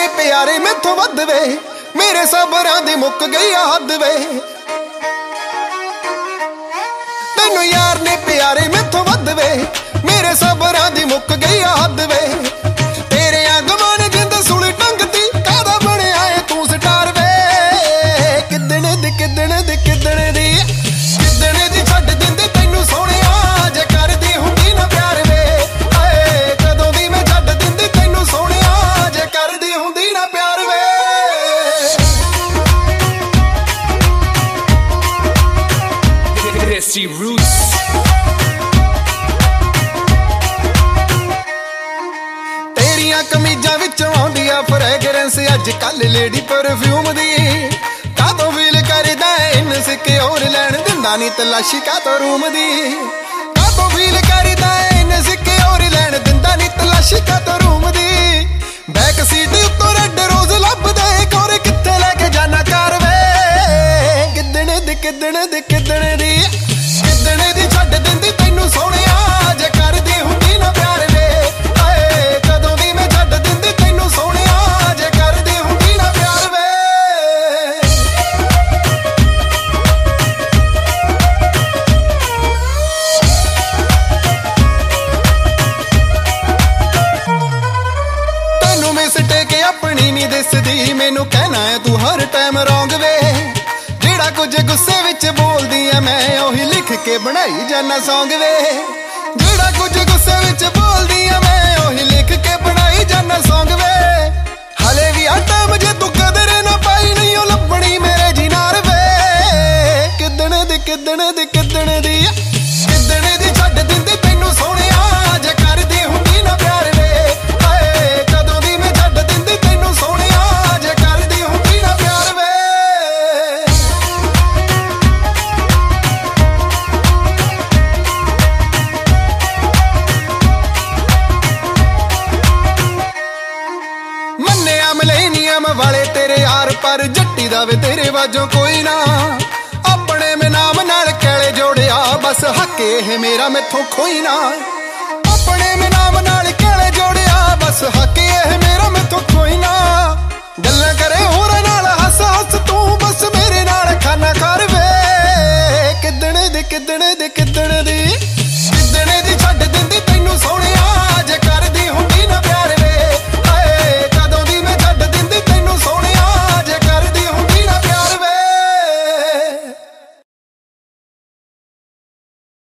ने प्यारे मैथों वध वे, मेरे सबरां दी मुक गई हद वे। तैनू यार ने प्यारे मैथों वध वे, मेरे सबरां दी मुक गई हद वे। तेरे आगमान जिंद सुली टंगती, कादा बणिया ऐ तू स्टार वे। किदणे दी किदणे दी किदणे दी किदणे दी छड्ड दिंदी तैनू सोहणिया, जे करदी हुंदी ना प्यार वे। हाए कदों दी मैं छड्ड दिंदी तैनू सोहणिया, जे करदी हुंदी ना प्यार वे। Desi Roots तेरियां कमीजां विचों आउंदी आ फ्रैगरेंस अज कल लेडी परफ्यूम दी। कातों फील करदा इन सिक्योर लैण दिंदा नी तलाशी कातों रूम दी। कातों फील करदा इन सिक्योर लैण दिंदा नी तलाशी कातों रूम दी। बैक सीट उत्तों रेड रोज लभदे, कोरे कित्थे लेके जाना कार वे। किदणे दी किदणे दी किदणे दी किदणे दी छड्ड दिंदी तैनू सोहणिया, जे करदी हुंदी ना प्यार वे। हाए कदों दी मैं छड्ड दिंदी तैनू सोहणिया, जे करदी हुंदी ना प्यार वे। तैनू मिसटेक अपनी नी दिसदी, मैनू कहना है तू हर टाइम रॉन्ग वे। जेड़ा कुछ गुस्से विच बोलदी ऐ मैं ओही लिख के बनाई जाना सॉन्ग वे। जेड़ा कुछ गुस्से विच बोलदी ऐ मैं ओही लिख के बनाई जाना सॉन्ग वे। हले भी आ टाइम जे तू कदर ना पाई, नहीं ओ लभणी मेरे जिनार वे। किदणे दी किदणे दी किदणे दी किदणे दी छड्ड दिंदी तैनू सोहणिया, जे करदी हुंदी ना प्यार वे। हाए कदों दी मैं छड्ड दिंदी तैनू सोहणिया, जे करदी हुंदी ना प्यार वे। मन्निया मिलेनियम वाले तेरे यार पर, जट्टी दा वे तेरे वाजों कोई ना। अपने में नाम नाल कैले जोड़िया, बस हक है मेरा मैथों खोई ना। अपने में नाम नाल कैले जोड़िया,